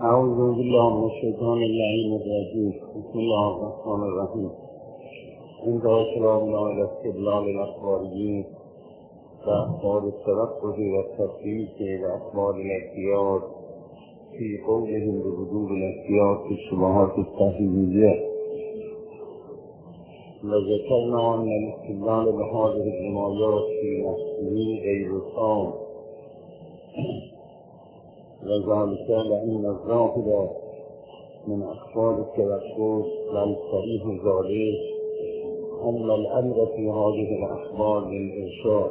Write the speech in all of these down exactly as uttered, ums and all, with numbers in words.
أعوذ بالله من الشيطان اللعين الرجيم. بسم الله الرحمن الرحيم. عند كلامنا على استدلال الأخباريين وأخبار الترقب والتفريق وأخبار الاحتياط في قولهم بوجوب الاحتياط في الشبهات التحريمية، وذكرنا أن الاستدلال بهذه الجنايات في نفسه غير صام، وذلك لأن الظاهر من أخبار التوسل والصريح ذلك أن الأمر في هذه الأخبار للإرشاد،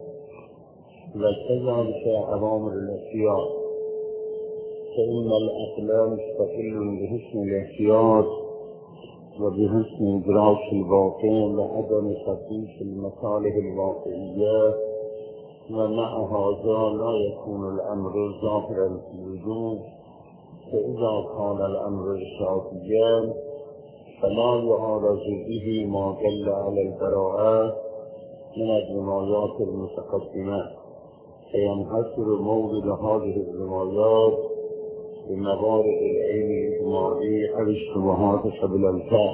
وكذلك أوامر الاحتياط، فإن الأقلام مستقل بحسن الاحتياط وبحسن إدراك الواقع وعدم تقييس المصالح الواقعية، ومع هذا لا يكون الأمر ظاهرا في الوجوب، فإذا كان الأمر شافيا فلا يعارض به ما دل على البراءة من الجنايات المتقدمة، فينحصر مورد هذه الجنايات بموارد العلم الإجمالي أو الشبهات قبل الفهم،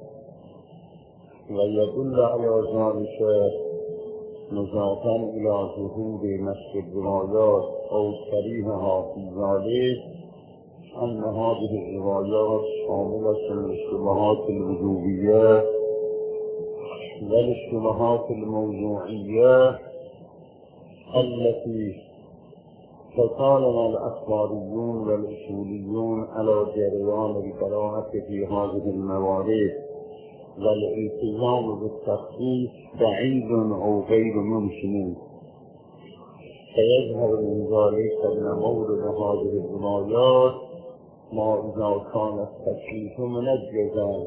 ويدل على ذلك مضافا إلى ظهور نص الروايات أو صريحها في ذلك أن هذه الروايات شاملة للشبهات الوجوبية وللشبهات الموضوعية التي تطالب الأخباريون والأصوليون على جريان البراءة في هذه الموارد، والالتزام بالتخصيص بعيد أو غير ممكن، فيظهر من ذلك أن مورد هذه الجنايات ما إذا كان التكليف منجزا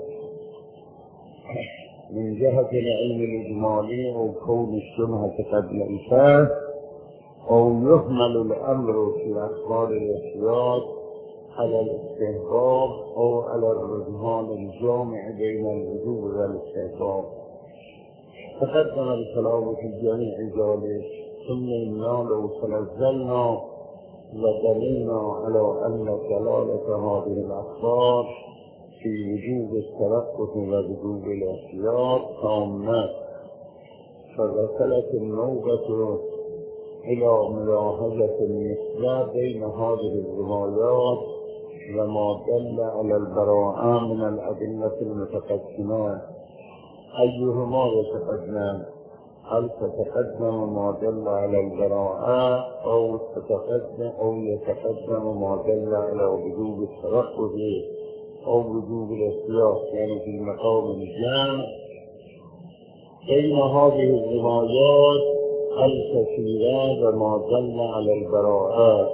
من جهة العلم الإجمالي أو كون الشبهة قبل الفهم، أو يحمل الأمر في أخبار الاحتياط على الاستحباب أو على الرجحان الجامع بين الوجوب والاستحباب. تقدم الكلام في جميع ذلك، ثم إنا لو تنزلنا ودللنا على أن دلالة هذه الأخبار في وجوب الترقب ووجوب الاحتياط تامة، فدخلت النوبة إلى ملاحظة النسبة بين هذه الروايات وما دل على البراءة من الأدلة المتقدمة. أيهما يتقدم؟ هل تتقدم ما دل على البراءة أو تتقدم أو يتقدم ما دل على وجوب الترقب أو وجوب الاحتياط، يعني في مقام الجمع بين هذه الروايات الكثيرة وما دل على البراءة؟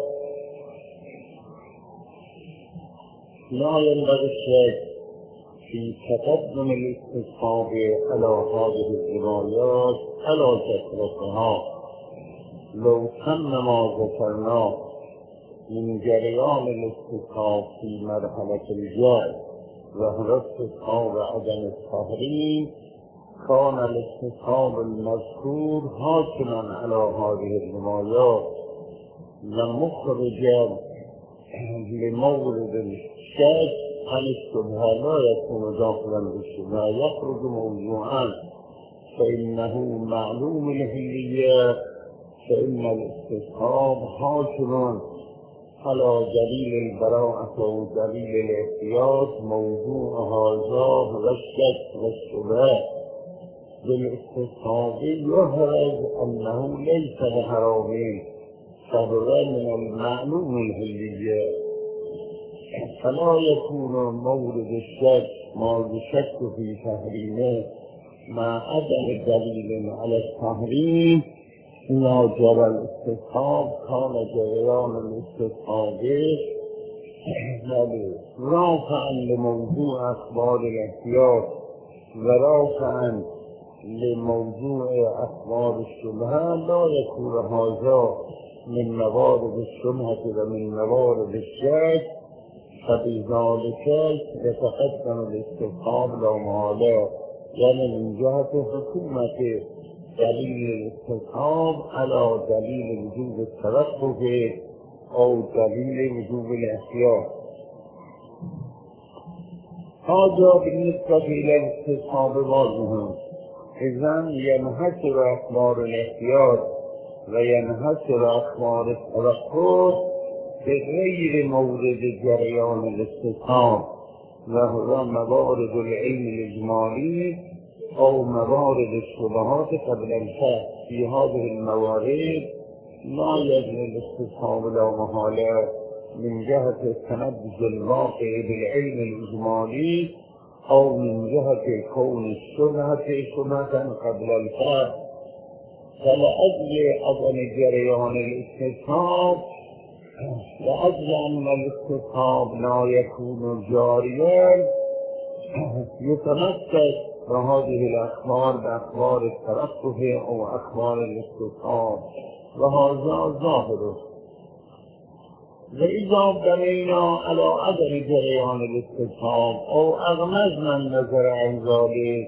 لا ينبغي الشك في تقدم الاستصحاب على هذه الروايات على كثرتها. لو تم ما ذكرناه من جريان الاستصحاب في مرحلة الجهل وهو استصحاب عدم التحريم، كان الاستصحاب المذكور حاكما على هذه الروايات ومخرجا لمورد الشك عن الشبهة، لا يكون داخلا بالشبهة، يخرج موضوعا، فإنه معلوم الهلية، فإن الاستصحاب حاكم على دليل البراءة ودليل الاحتياط. موضوع هذا هو الشك والشبهة. بالاستصحاب يهرج أنه ليس بحرام، فهو من المعلوم الهلية، فلا يكون مورد الشك ما يشك في تحريمه مع عدم دليل على التحريم. إذا جرى الاستصحاب كان جريان الاستصحاب رافعا لموضوع أخبار الاحتياط ورافعا لموضوع أخبار الشبهة، لا يكون هذا من موارد الشبهة ومن موارد الشك، فبذلك يتقدم الاستصحاب لا محالة، يعني من جهة حكومة دليل الاستصحاب على دليل وجوب الترقب أو دليل وجوب الاحتياط. هذا بالنسبة إلى الاستصحاب واضح. إذن ينحصر أخبار الاحتياط وينحصر أخبار التوقف بغير مورد جريان الاستصحاب، وهو موارد العلم الإجمالي أو موارد الشبهات قبل الفهم. في هذه الموارد لا يجري الاستصحاب لا محالة من جهة التنبذ الواقع بالعلم الإجمالي أو من جهة كون الشبهة شبهة قبل الفهم. فلأجل عدم جريان الاستصحاب وأجل أن الاستصحاب لا يكون جاريا يتمسك بهذه الأخبار بأخبار الترقب أو أخبار الاستصحاب، وهذا ظاهر. وإذا بنينا على عدم جريان الاستصحاب أو أغمزنا النظر عن ذلك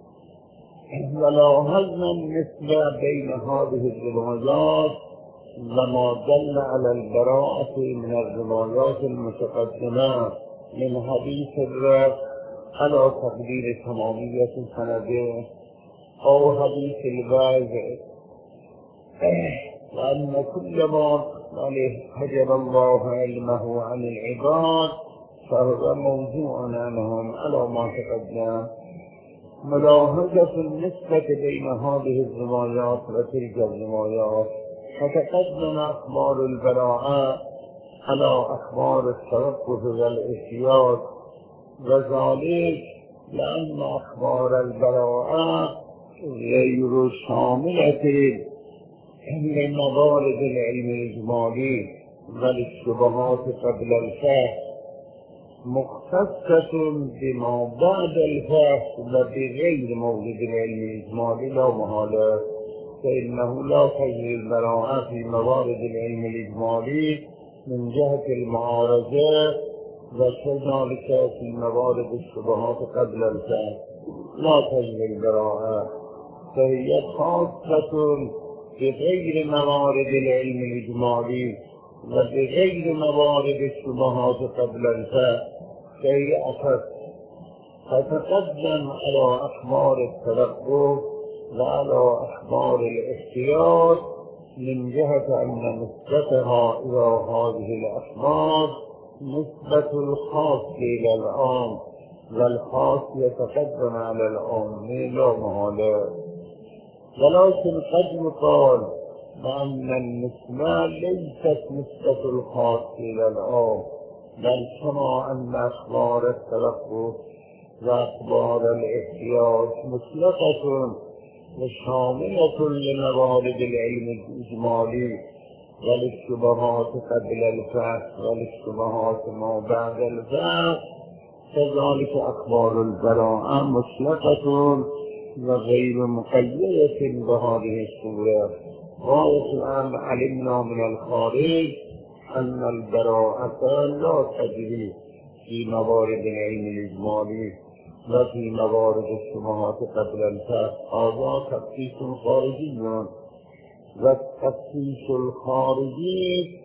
ولاحظنا النسبة بين هذه الروايات وما دل على البراءة من الروايات المتقدمة من حديث الرب على تقدير تمامية سنده أو حديث الواجب، وأن كل ما حجب الله علمه عن العباد فهو موضوع عنهم على ما تقدم. ملاحظة النسبة بين هذه الروايات وتلك الروايات، فتقدم أخبار البراءة على أخبار التوقف والاحتياط، وذلك لأن أخبار البراءة غير شاملة لموارد العلم الإجمالي وللشبهات قبل الفهم، مختصة بما بعد الفهم وبغير مورد العلم الإجمالي لا محالة، فإنه لا تجري البراءة في موارد العلم الإجمالي من جهة المعارضة، وكذلك في موارد الشبهات قبل الفهم لا تجري البراءة، فهي خاصة بغير موارد العلم الإجمالي وبغير موارد الشبهات قبل الفهم، فهي أخذ. فتقدم على أخبار التلقف وعلى أخبار الاحتياط من جهة أن نسبتها إلى هذه الأخبار نسبة الخاص إلى العام، والخاص يتقدم على العام لا محالة. ولكن قد يقال بأن النسبة ليست نسبة الخاص إلى العام، بل كما أن أخبار التلقف وأخبار الاحتياط مطلقة وشاملة لموارد العلم الإجمالي وللشبهات قبل الفهم وللشبهات ما بعد الفهم، كذلك أخبار البراءة مطلقة وغير مقيدة بهذه الصورة. غاية الآن علمنا من الخارج أن البراءة لا تجري في موارد العلم الإجمالي وفي موارد الشبهات قبل الفهم. هذا تخصيص خارجي، والتخصيص الخارجي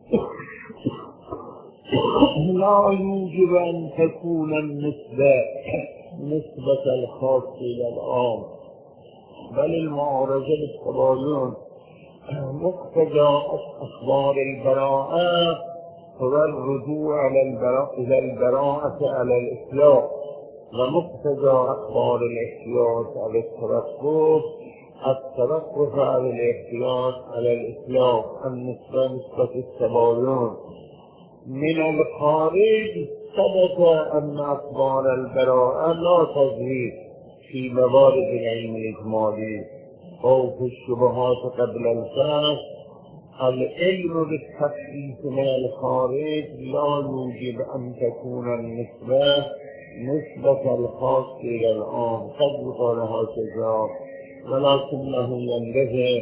لا يوجب أن تكون النسبة نسبة الخاص إلى العام، بل المعارضة بالتباين. مقتضى أخبار البراءة هو الرجوع إلى البراءة على الإطلاق، ومقتضى أخبار الاحتياط على التوقف التوقف على الاحتياط على الإطلاق. النسبة نسبة التباين. من الخارج ثبت أن أخبار البراءة لا تجري في موارد العلم الإجمالي أو في الشبهات قبل الفهم. العلم بالتخصيص من الخارج لا يوجب أن تكون النسبة نسبة الخاص إلى العام، قد يقال هكذا، ولكنه ينبغي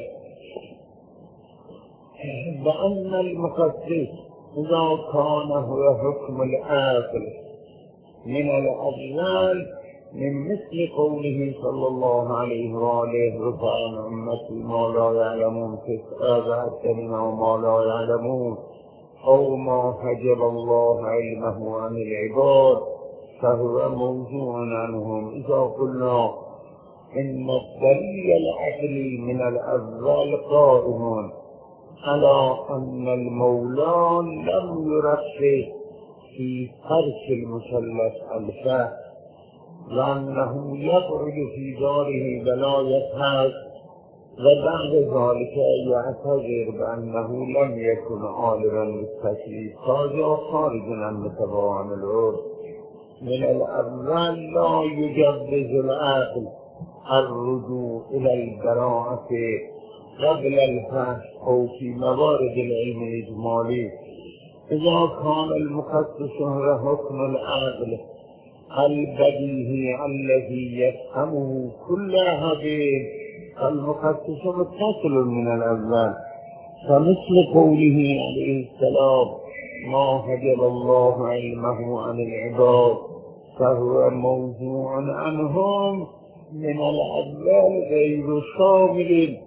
بأن المخصص إذا كان هو حكم الآخر من الأضلال من مثل قوله صلى الله عليه وآله رفع عن أمتي ما لا يعلمون تسأل منه ما لا يعلمون أو ما حجب الله علمه عن العباد، فهو موضوع عنهم. إذا قلنا إن الدليل العقلي من الأول قائم على أن المولى لم يرخص في ترك المثلث الفهم، لأنه يقعد في داره ولايته وبعد ذلك يعتذر بأنه لم يكن عالما بالتكليف، هذا خارج عن متبوع العرف. من الأول لا يجوز العقل الرجوع إلى البراءة قبل الفحص أو في موارد العلم الإجمالي. إذا كان المخصص هو حكم العقل البديهي الذي يفهمه كل هذه، المخصص متصل من الأول، فمثل قوله عليه السلام ما حجب الله علمه عن العباد فهو موضوع عنهم من الأول غير شامل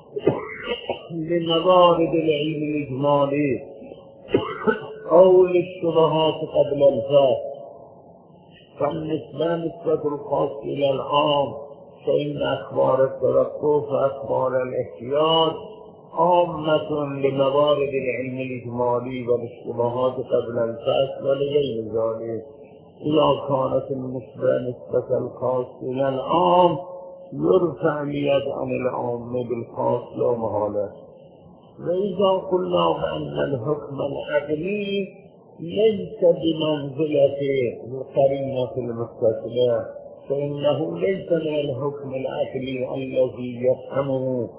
لموارد العلم الإجمالي أو للشبهات قبل الفحص. فالنسبة نسبة الخاص إلى العام، فإن أخبار التوقف وأخبار الاحتياط عامة لموارد العلم الإجمالي والشبهات قبل الفحص ولغير ذلك. إذا كانت النسبة نسبة الخاص إلى العام يرفع اليد عن العام بالخاص لا محالة. وإذا قلنا بأن الحكم العقلي ليس بمنزلة القرينة المتصلة، فإنه ليس من الحكم العقلي الذي يفهمه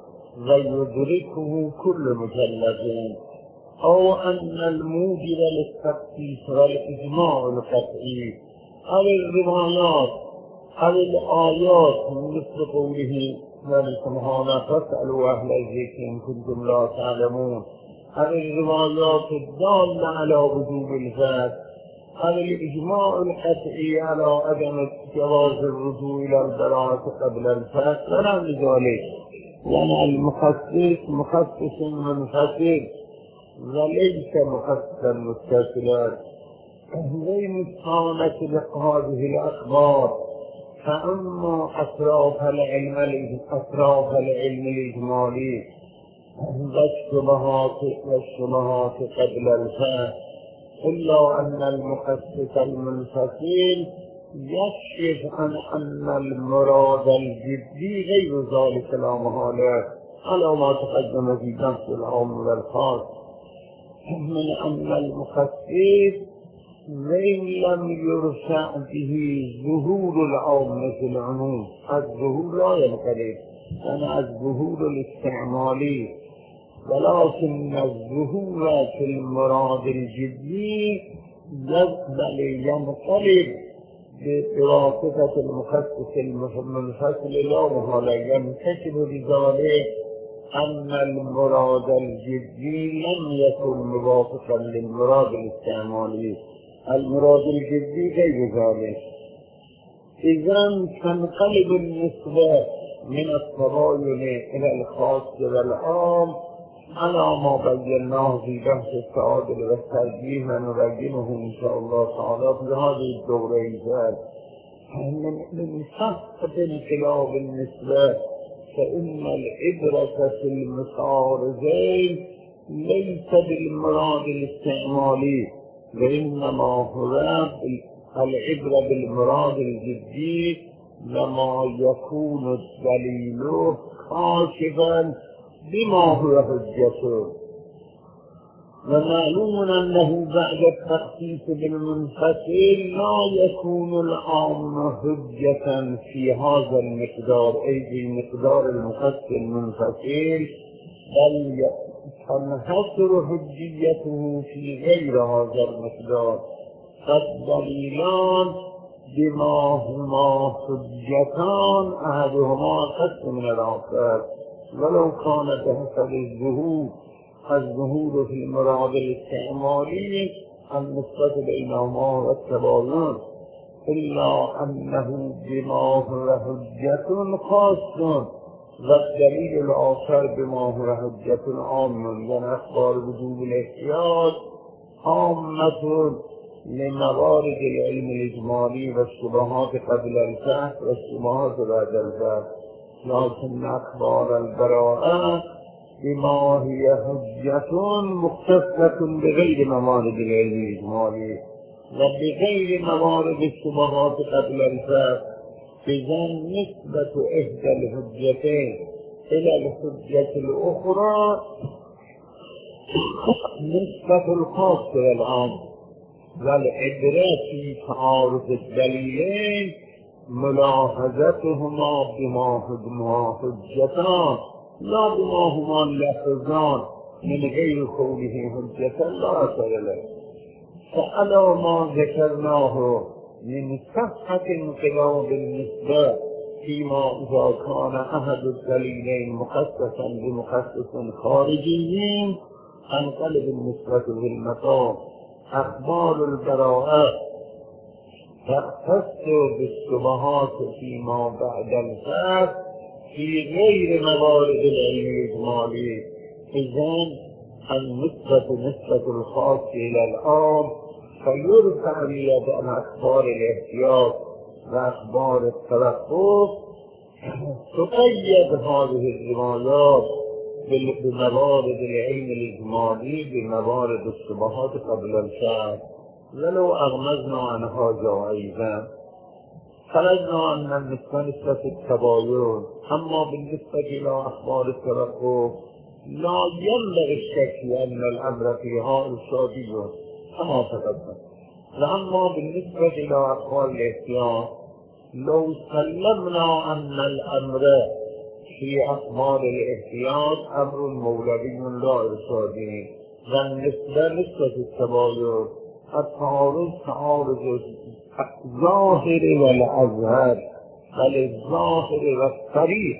ويدركه كل مكلف، أو أن الموجب للتخصيص والإجماع القطعي أو الروايات أو الآيات مثل قوله سبحانه فاسألوا أهل الذكر إن كنتم لا تعلمون، أو الروايات الدالة على وجوب الفحص، أو الإجماع القطعي على عدم جواز الرجوع إلى البراءة قبل الفحص ونحو ذلك. يعني المخصص مخصص منفصل وليس مخصصا متصلا. وإن كانت بهذه الأخبار فأما أطراف العلم أطراف العلم الإجمالي والشبهات والشبهات قبل الفحص، إلا أن المخصص المنفصل يكشف عن أن المراد الجدي غير ذلك لا محالة، على ما تقدم في بحث العام والخاص، من أن المخصص وإن لم يرفع به ظهور العام في العموم، الظهور لا ينقلب، أنا الظهور الاستعمالي، ولكن الظهور في المراد الجدي يقبل ينقلب بواسطة المخصص المنفصل لا محالة. ينكشف بذلك أن المراد الجدي لم يكن موافقا للمراد الاستعمالي، المراد الجدي غير ذلك. إذن تنقلب النسبة من التباين إلى الخاص والعام على ما بيناه في بحث التعادل والترجيح، ونبينه إن شاء الله تعالى في هذه الدورة الجاية. من صحة انقلاب النسبة فإن العبرة في المتعارضين ليس بالمراد الاستعمالي، وإنما هو العبرة بالمراد الجدي لما يكون الدليل كاشفا بما هو حجته. ومعلوم أنه بعد التخصيص بالمنفصل لا يكون العام حجة في هذا المقدار، أي في مقدار المخصص المنفصل، بل تنحصر حجيته في غير هذا المقدار. فالدليلان بما هما حجتان أحدهما أخص من الآخر، ولو كان بحسب الظهور الظهور في المراد الاستعمالي النسبة بينهما والتباين، إلا أنه بما هو حجة خاص، والدليل الآخر بما هو حجة عام، يعني أخبار وجوب الاحتياط عامة لموارد العلم الإجمالي والشبهات قبل الفحص والشبهات بعد الفحص، لكن أخبار البراءة بما هي حجة مختصة بغير موارد العلم الإجمالي وبغير موارد الشبهات قبل الفحص، إذا نسبة إحدى الحجتين إلى الحجة الأخرى نسبة الخاص والعام، والعبرة في تعارض الدليلين ملاحظتهما بما هما حجتان لا بما هما لفظان من غير قوله حجة لا أثر له. فعلى ما ذكرناه من صحة انقلاب النسبة فيما إذا كان أحد الدليلين مخصصا بمخصص خارجي انقلب النسبة بالمقام. أخبار البراءة تختص بالشبهات فيما بعد الفحص في غير موارد العلم الإجمالي، إذن النسبة نسبة الخاص إلى العام، فيرفع اليد عن أخبار الاحتياط وأخبار التوقف. تقيد هذه الروايات بموارد العلم الإجمالي بموارد الشبهات قبل الفحص، ولو أغمزنا عنها جائزا خرجنا أن النسبة نسبة التباين. أما بالنسبة إلى أخبار التوقف لا ينبغي الشك أن الأمر فيها إرشادي كما تقدم. وأما بالنسبة إلى أخبار الاحتياط لو سلمنا أن الأمر في أخبار الاحتياط أمر مولوي لا إرشادي، والنسبة نسبة التباين التعارض تعارض الظاهر والأظهر بل الظاهر والصريح،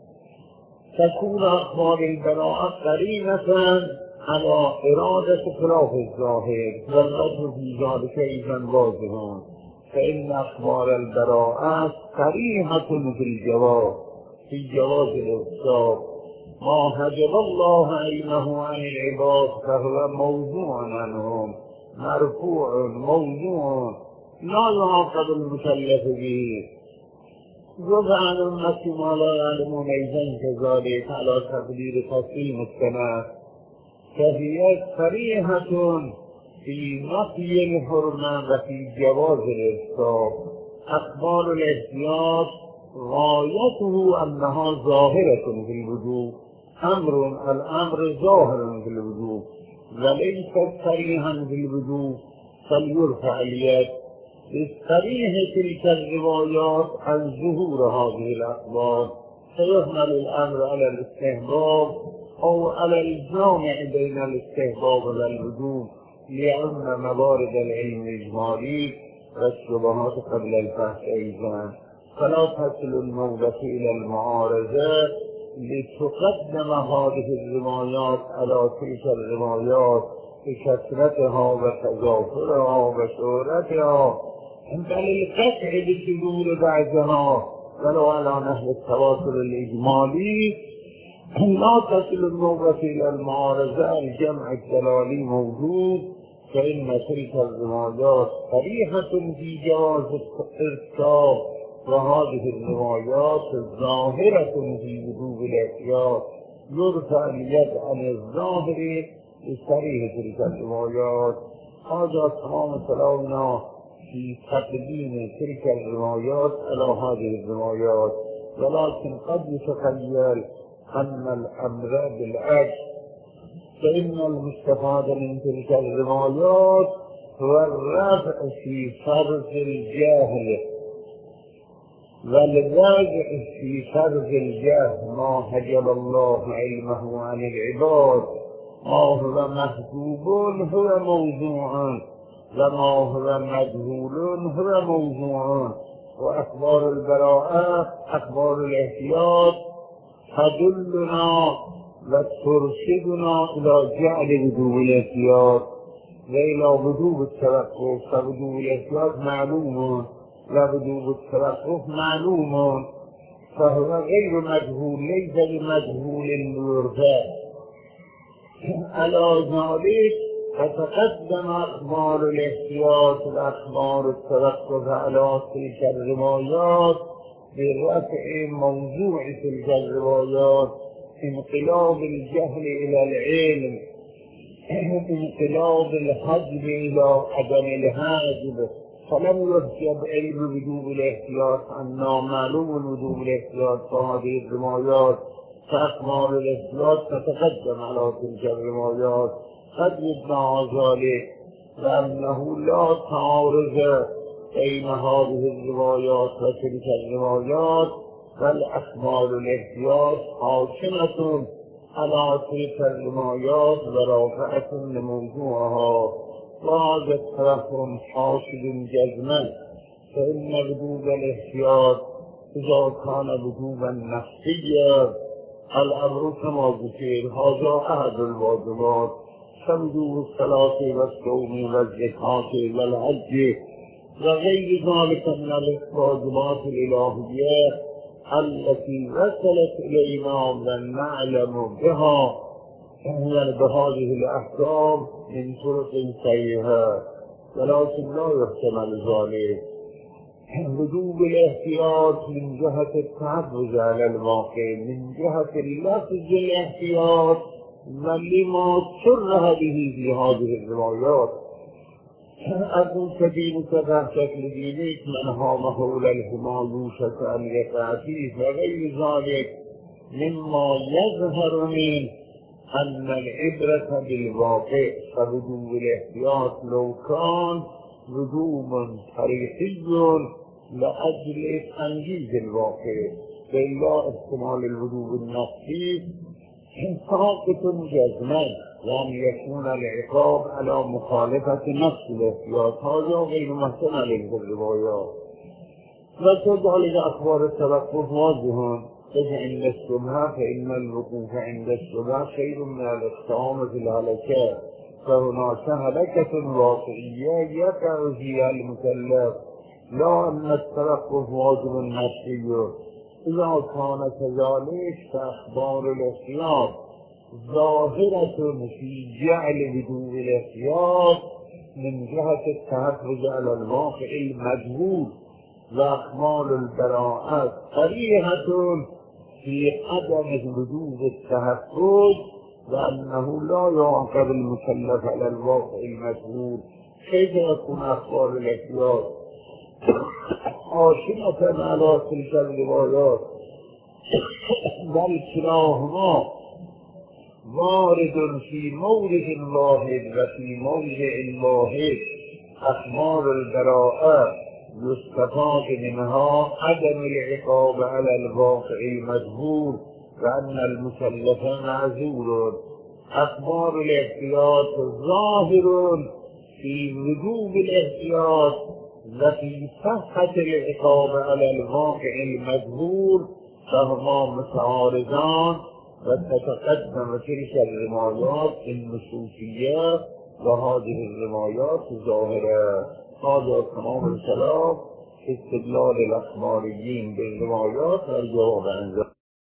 تكون أخبار البراءة قرينة على إرادة خلاف الظاهر والوجه في ذلك إذن واضح، فإن أخبار البراءة صريحة في الجواز في جواز الإفساد. ما حجب الله علمه عن العباد فهو موضوع عنهم مرفوع موضوع لا يعاقب المكلف به. رفع عن الناس ما لا يعلمون إذن كذلك على تقدير تقسيم السنة، فهي صريحة في نفي الحرمة وفي جواز الإفساد. أخبار الاحتياط غايته أنها ظاهرة في الوجوب، أمر الأمر ظاهر في الوجوب وليست صريحا في الوجوب، فليرفع اليد بالصريح تلك الروايات عن ظهور هذه الأخبار، فيحمل الأمر على الاستحباب أو على الجامع بين الاستحباب والوجوب، لأن موارد العلم الإجمالي والشبهات قبل الفحص أيضا. فلا تصل المولى إلى المعارضة لتقدم هذه الروايات على تلك الروايات بكثرتها وتضافرها وشهرتها، بل القطع بصدور بعضها ولو على نحو التواتر الإجمالي. لا تصل النوبة إلى المعارضة، الجمع الدلالي موجود، فإن تلك الروايات صريحة في جواز الإرسال، وهذه الروايات ظاهرة في وجوب الاحتياط. يرفع اليد عن الظاهر بصريح تلك الروايات. هذا تمام كلامنا في تقديم تلك الروايات على هذه الروايات، ولكن قد يتخيل أن الأمر بالعكس، فإن المستفاد من تلك الروايات هو الرفع في فرض الجاهل، والراجع في فرض الجهل ما حجب الله علمه عن العباد. ما هو محجوب هو موضوع، وما هو مجهول هو موضوع. وأخبار البراءة أخبار الاحتياط تدلنا وترشدنا إلى جعل وجوب الاحتياط وإلى وجوب التوقف، فوجوب الاحتياط معلوم ووجوب التوقف معلوم، فهو غير مجهول، ليس بمجهول يرفع. على ذلك فتقدم أخبار الاحتياط وأخبار التوقف على تلك الروايات برفع موضوع تلك الروايات، انقلاب الجهل إلى العلم، انقلاب الحجب إلى عدم الحجب. فلم يحجب علم وجوب الاحتياط عنا، معلوم وجوب الاحتياط هذه الروايات، فأخبار الاحتياط تتقدم على تلك الروايات. قد يدعى ذلك لأنه لا تعارض بين هذه الروايات وتلك الروايات، بل أخبار الاحتياط حاكمة على تلك الروايات ورافعة لموضوعها. وهذا التفهم حاصل جزما، فإن وجوب الاحتياط إذا كان وجوبا نفسيا الأمر كما ذكر هذا أحد الواجبات كوجوب الصلاة والصوم والزكاة والحج وغير ذلك من الواجبات الإلهية التي وصلت إلينا ونعلم بها بهذه الأحكام من طرق سيئة، ولكن لا يحتمل ذلك. وجوب الاحتياط من جهة التعرض على الواقع، من جهة لفظ الاحتياط ولما صرح به في هذه الروايات. أبو سبيل تبعتك لدينك من هامه للهمالوشة أن يقع فيه وغير ذلك مما يظهر من أن العبرة بالواقع. فوجوب الاحتياط لو كان وجوبا تاريخي لأجل تنجيز الواقع بإلا احتمال الوجوب النفسي ساقط جزما، وأن يكون العقاب على مخالفة نفس الاحتياط هذا غير محتمل في الروايات. وكذلك أخبار التوقف واضح، إذ عند الشبهة فإن الوقوف عند الشبهة خير من الاقتحام في الهلكات، فهناك هلكة واقعية يقع فيها المكلف، لا أن التوقف واجب نفسي. إذا كان كذلك فأخبار الاحتياط ظاهرة في جعل وجوب الاحتياط من جهة التحفظ على الواقع المجهول، وأخبار البراءات صريحة في عدم وجوب التحفظ وأنه لا يعاقب المكلف على الواقع المجهول. كيف يكون أخبار الاحتياط حاشمة على تلك الروايات؟ بل كلاهما وارد في مورد واحد وفي موضع واحد. أخبار البراءة يستفاد منها عدم العقاب على الواقع المجهول وأن المكلف معذور. أخبار الاحتياط ظاهر في وجوب الاحتياط وفي صحة العقاب على الواقع المجهول، فهما متعارضان، وتتقدم تلك الروايات النصوصية وهذه الروايات الظاهرة. هذا تمام الكلام في استدلال الأخباريين بالروايات والجواب عن ذلك.